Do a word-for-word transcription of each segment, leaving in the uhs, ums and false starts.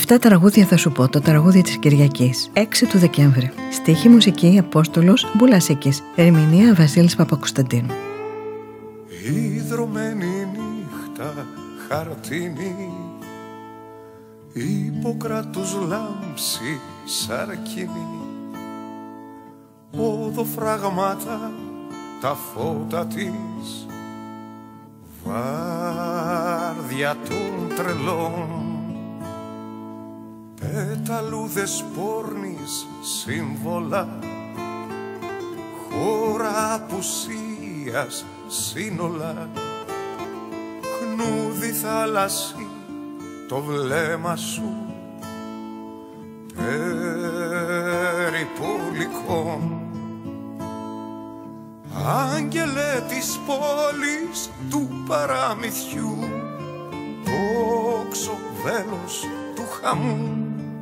Επτά τραγούδια θα σου πω, το τραγούδι της Κυριακής, έξι του Δεκέμβρη. Στίχη, μουσική, Απόστολος Μπουλασίκης. Ερμηνεία Βασίλης Παπακοσταντίνου. Ιδρωμένη νύχτα χαρτινή, Ιπποκράτους λάμψη σαρκινή, οδοφράγματα τα φώτα της, βάρδια των τρελών, πεταλούδες πόρνης σύμβολα, χώρα απουσίας σύνολα, χνούδι θάλασσι το βλέμμα σου, περιπολικών. Άγγελε της πόλης του παραμυθιού, τόξο βέλος του χαμού,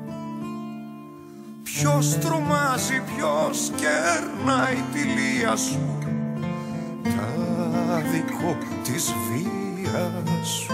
ποιος τρομάζει, ποιος κερνάει τη λία σου, τα δικό της βίας σου.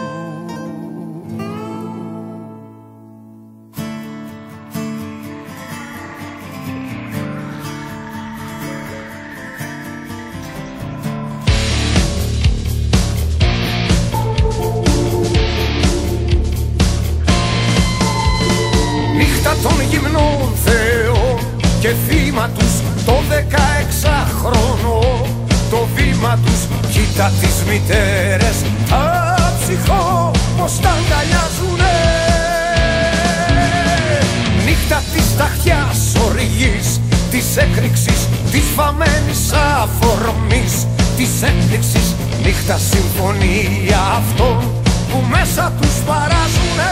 Των γυμνών θεών και θύμα τους το δεκαεξάχρονο, το βήμα τους κοίτα τις μητέρες, τα ψυχό πως τα αγκαλιάζουνε. Νύχτα της ταχιάς οργής, της έκρηξης, της βαμμένης αφορμής, της έκρηξης, νύχτα συμφωνία αυτών που μέσα τους παράζουνε.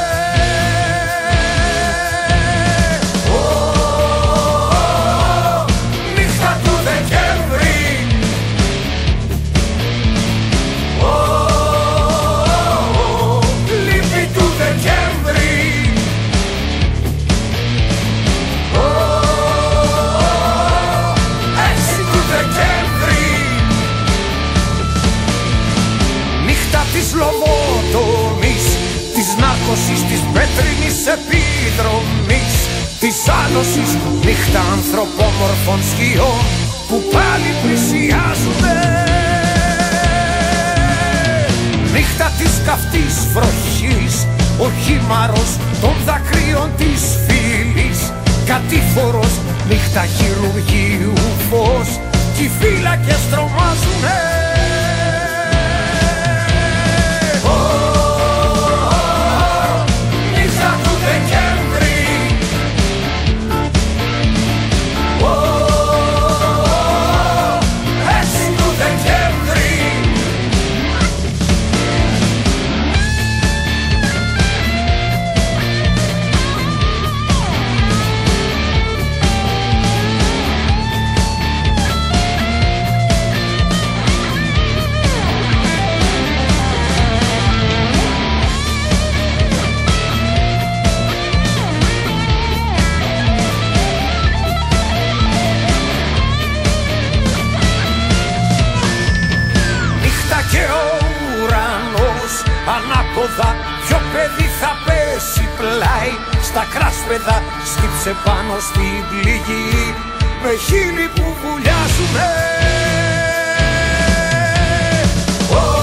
Της λοβότομης, της νάρκωσης, της πέτρινης επιδρομής, της άνοσης, νύχτα ανθρωπόμορφων σκιών που πάλι πλησιάζουνε. Νύχτα της καυτής βροχής, ο χήμαρος των δακρύων της φύλης, κατήφορος, νύχτα χειρουργείου φως κι οι φύλακες τρομάζουνε. Ανάποδα, ποιο παιδί θα πέσει πλάι στα κράσπεδα, σκύψε πάνω στην πληγή με χείλη που βουλιάζουνε. Oh, oh,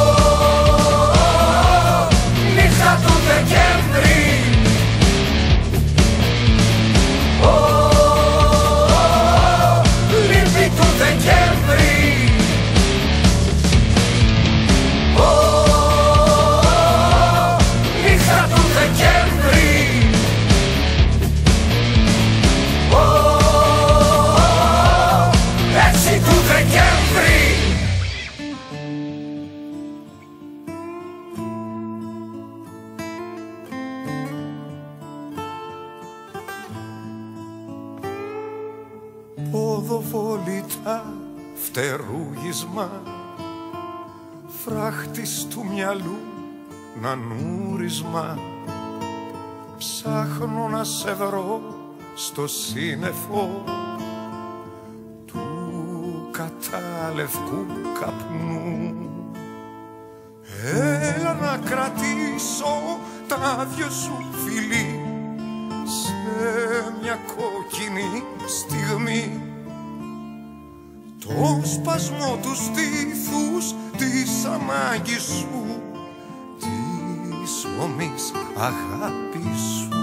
oh, νύχτα του Δεκέμβρη. Oh, oh, oh, λύπη του Δεκέμβρη. Ποδοβολητά φτερούγισμα, φράχτης του μυαλού νανούρισμα, ψάχνω να σε βρω στο σύννεφο του καταλευκού καπνού. Έλα να κρατήσω τα δυο σου φιλί σε μια κόκκινη στιγμή, το σπασμό του στήθους της ανάγκης σου, της ομής αγάπης σου.